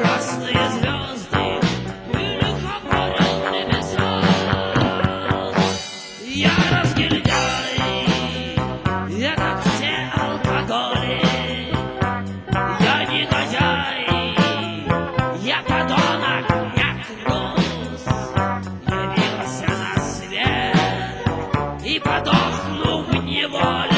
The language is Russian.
красные звезды были как небеса. Я разгильдяй, я как все алкоголи. Я негодяй, я подонок, я трус. Явился на свет и подохну в неволе.